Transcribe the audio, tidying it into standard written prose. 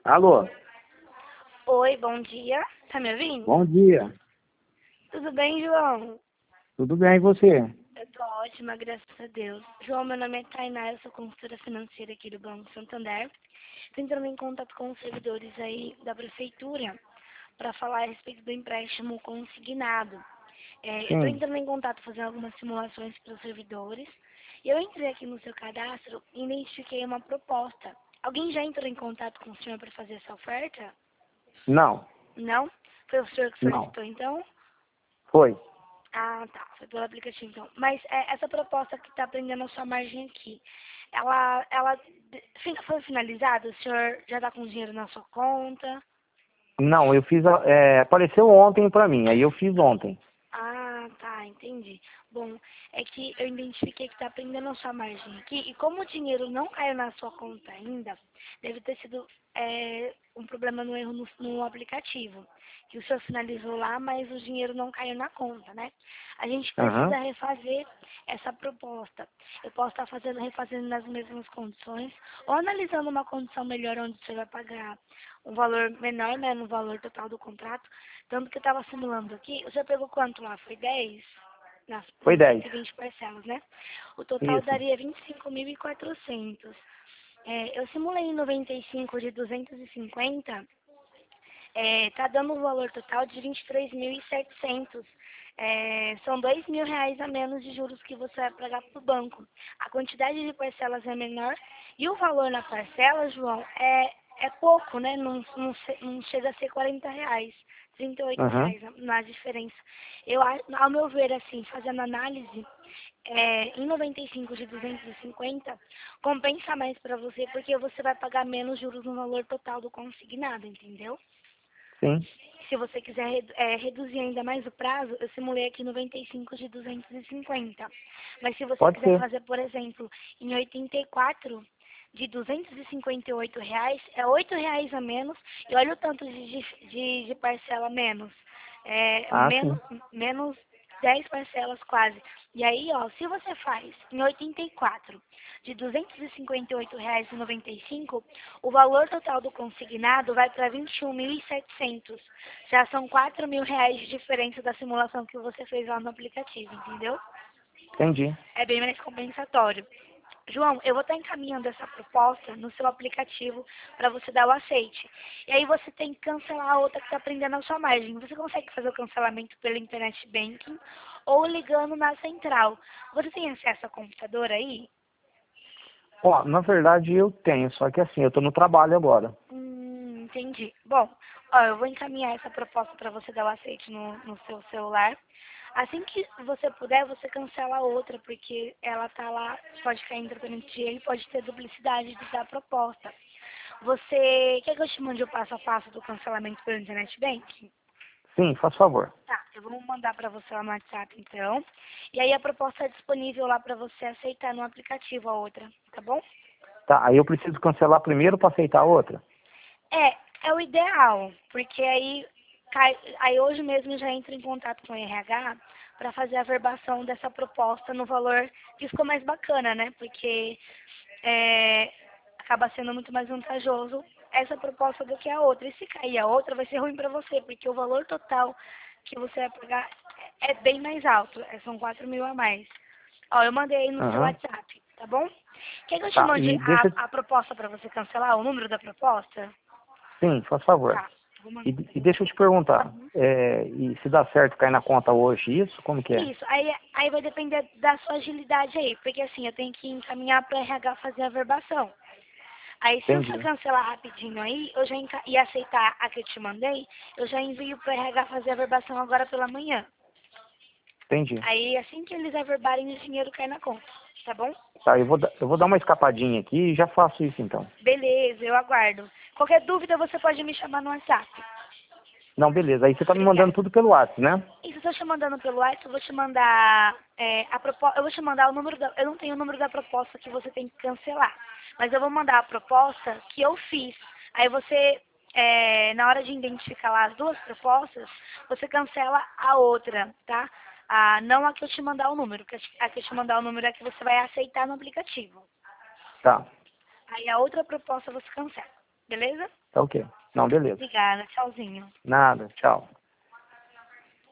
Alô, Oi, bom dia. Tá me ouvindo? bom dia. Tudo bem, João? Tudo bem e você? Eu tô ótima, graças a Deus. João, meu nome é Tainá, eu sou consultora financeira aqui do Banco Santander. Tô entrando em contato com os servidores aí da prefeitura para falar a respeito do empréstimo consignado. Eu tô Sim. entrando em contato fazendo algumas simulações para os servidores. E eu entrei aqui no seu cadastro e identifiquei uma proposta. Alguém já entrou em contato com o senhor para fazer essa oferta? Não, Não? Foi o senhor que não. solicitou, então? Foi. Ah, tá. Foi pelo aplicativo, então. Mas essa proposta que está prendendo a sua margem aqui, ela foi finalizada? O senhor já está com dinheiro na sua conta? Não, eu fiz, apareceu ontem pra mim, aí eu fiz ontem. Ah, tá, entendi. Bom, é que eu identifiquei que está prendendo a sua margem aqui, e como o dinheiro não caiu na sua conta ainda, deve ter sido um problema no erro no aplicativo, que o senhor finalizou lá, mas o dinheiro não caiu na conta, né? A gente Aham. precisa refazer essa proposta. Eu posso estar refazendo nas mesmas condições, ou analisando uma condição melhor onde você vai pagar um valor menor, né, no valor total do contrato. Tanto que eu estava simulando aqui, o senhor pegou quanto lá? Foi 10 Foi nas 10. 120 parcelas, né? O total Isso. daria 25.400. Eu simulei em 95 de 250, tá dando um valor total de 23.700. São R$ 2.000 a menos de juros que você vai pagar para o banco. A quantidade de parcelas é menor e o valor na parcela, João, é pouco, né? Não chega a ser R$ 40. Aham. R$ 38 na diferença. Ao meu ver, assim, fazendo análise, em 95 de 250, compensa mais para você porque você vai pagar menos juros no valor total do consignado, entendeu? Sim. Se você quiser reduzir ainda mais o prazo, eu simulei aqui 95 de 250. Mas se você Pode quiser ser. fazer, por exemplo, em 84 de R$ 258, é R$ 8 a menos. E olha o tanto de parcela menos. Ah, sim. Menos 10 parcelas quase. E aí, ó, se você faz em 84 de R$ 258,95, o valor total do consignado vai para 21.700. Já são R$ 4.000 de diferença da simulação que você fez lá no aplicativo, entendeu? Entendi. É bem mais compensatório. João, eu vou estar encaminhando essa proposta no seu aplicativo para você dar o aceite. E aí você tem que cancelar a outra que está prendendo a sua margem. Você consegue fazer o cancelamento pelo Internet Banking ou ligando na central. Você tem acesso ao computador aí? Ó, na verdade eu tenho, só que assim, eu tô no trabalho agora. Entendi. Bom, ó, eu vou encaminhar essa proposta para você dar o aceite no seu celular. Assim que você puder, você cancela a outra, porque ela tá lá, pode cair em tratamento de erro e pode ter duplicidade da proposta. Você quer que eu te mande o passo a passo do cancelamento pelo Internet Bank? Sim, faz favor. Tá, eu vou mandar para você lá no WhatsApp, então. E aí a proposta é disponível lá para você aceitar no aplicativo a outra, tá bom? Tá, aí eu preciso cancelar primeiro pra aceitar a outra. É o ideal, porque aí hoje mesmo eu já entro em contato com o RH para fazer a verbação dessa proposta no valor que ficou mais bacana, né? Porque acaba sendo muito mais vantajoso essa proposta do que a outra. E se cair a outra, vai ser ruim para você, porque o valor total que você vai pagar é bem mais alto, são 4.000 a mais. Ó, eu mandei aí no seu Aham. WhatsApp, tá bom? Quer que eu te Tá, mande e deixa. a proposta para você cancelar, o número da proposta? Sim, faz favor. Tá, vou E, mandar pra e deixa eu você. te perguntar, e se dá certo cair na conta hoje, isso? Como que é? Isso, aí vai depender da sua agilidade aí, porque assim, eu tenho que encaminhar para RH fazer a verbação. Aí se você Entendi, cancelar rapidinho aí, e aceitar a que eu te mandei, eu já envio para RH fazer a verbação agora pela manhã. entendi. Aí assim que eles averbarem, o dinheiro cai na conta, tá bom? Tá, eu vou dar uma escapadinha aqui e já faço isso então. Beleza, eu aguardo. Qualquer dúvida você pode me chamar no WhatsApp. Não, beleza. Aí você tá me mandando Obrigada. tudo pelo WhatsApp, né? E se eu estou te mandando pelo WhatsApp, eu vou te mandar eu vou te mandar o número eu não tenho o número da proposta que você tem que cancelar, mas eu vou mandar a proposta que eu fiz. Aí você, na hora de identificar lá as duas propostas, você cancela a outra, tá? Não a que eu te mandar o número, porque a que eu te mandar o número é a que você vai aceitar no aplicativo. Tá. Aí a outra proposta você cancela. Beleza? Tá ok. Não, beleza. Obrigada, tchauzinho. Nada, tchau.